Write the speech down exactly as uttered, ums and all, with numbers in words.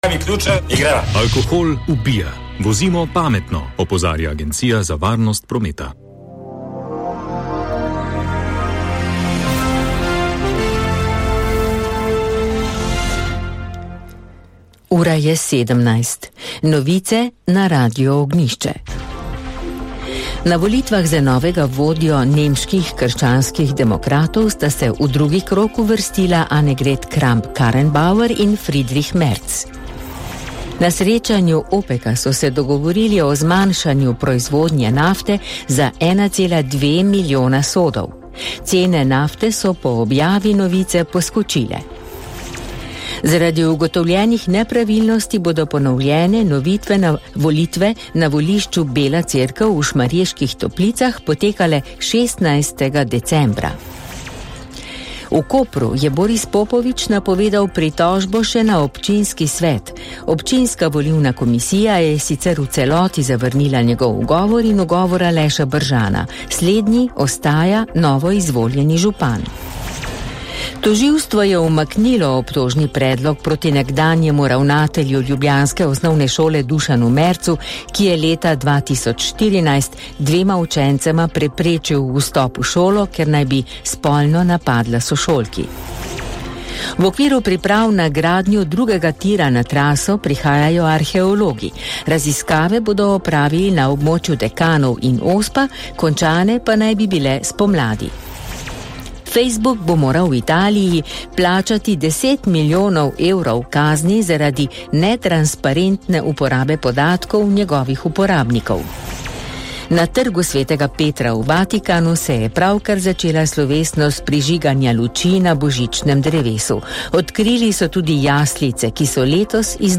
mi ključe in greva. Alkohol ubija. Vozimo pametno, opozarja Agencija za varnost prometa. Ura je sedemnajst. Novice na Radio Ognjišče. Na volitvah za novega vodjo nemških krščanskih demokratov sta se v drugi krog uvrstila Annegret Kramp-Karrenbauer in Friedrich Merz. Na srečanju OPEC-a so se dogovorili o zmanjšanju proizvodnje nafte za ena cela dve milijona sodov. Cene nafte so po objavi novice poskočile. Zaradi ugotovljenih nepravilnosti bodo ponovljene novitve na volitve na volišču Bela cerkev v Šmarjeških Toplicah potekale šestnajstega decembra. V Kopru je Boris Popovič napovedal pritožbo še na občinski svet. Občinska volilna komisija je sicer v celoti zavrnila njegov ugovor in ugovor Aleša Bržana. Slednji ostaja novo izvoljeni župan. Tožilstvo je umaknilo obtožni predlog proti nekdanjemu ravnatelju ljubljanske osnovne šole Dušanu Mercu, ki je leta dva tisoč štirinajst dvema učencema preprečil vstop v šolo, ker naj bi spolno napadla sošolki. V okviru priprav na gradnjo drugega tira na traso prihajajo arheologi. Raziskave bodo opravili na območju Dekanov in Ospa, končane pa naj bi bile spomladi. Facebook bo moral v Italiji plačati deset milijonov evrov kazni zaradi netransparentne uporabe podatkov njegovih uporabnikov. Na trgu Svetega Petra v Vatikanu se je pravkar začela slovesnost prižiganja luči na božičnem drevesu. Odkrili so tudi jaslice, ki so letos iz